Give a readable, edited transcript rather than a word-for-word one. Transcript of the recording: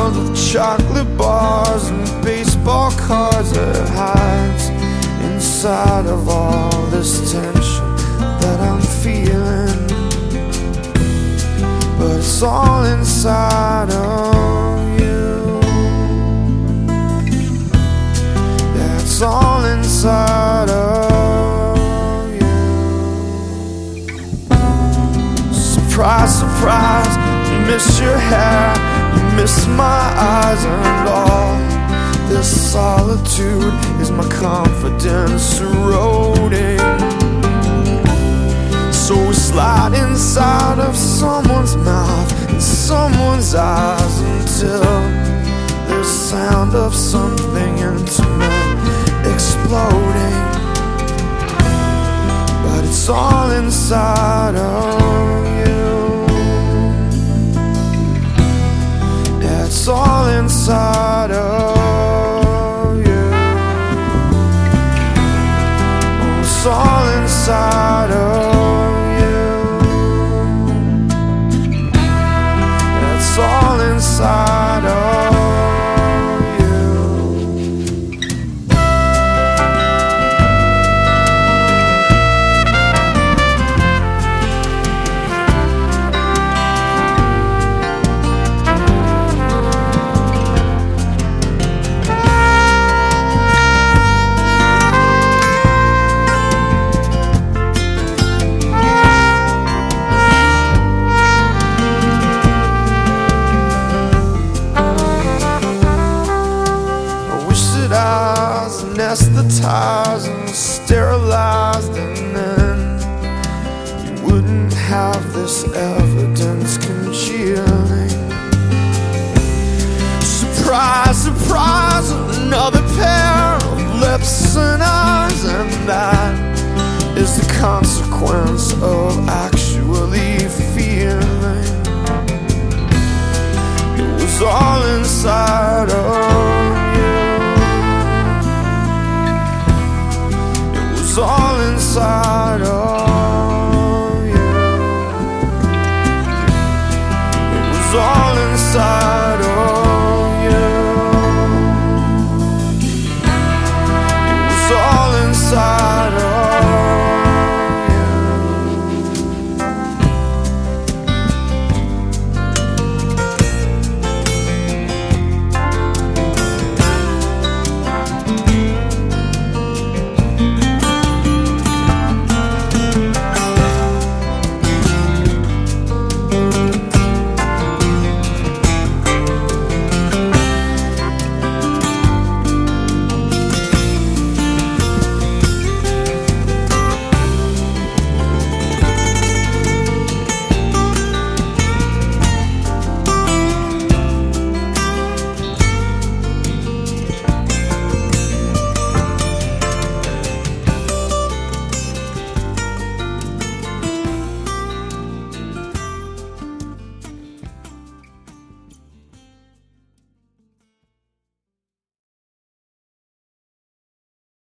world of chocolate bars and baseball cards that hides inside of all this tension that I'm feeling. But it's all inside of you. Yeah, it's all inside of you. Surprise, surprise, you miss your hair, you miss my eyes, and all this solitude is my confidence eroding. So we slide inside of someone's mouth and someone's eyes until there's sound of something intimate exploding. But it's all inside of you. Yeah, it's all inside of you. Oh, it's all inside of you. It's all inside of you. Anesthetized and sterilized, and then you wouldn't have this evidence congealing. Surprise, surprise, another pair of lips and eyes, and that is the consequence of actually feeling. It was all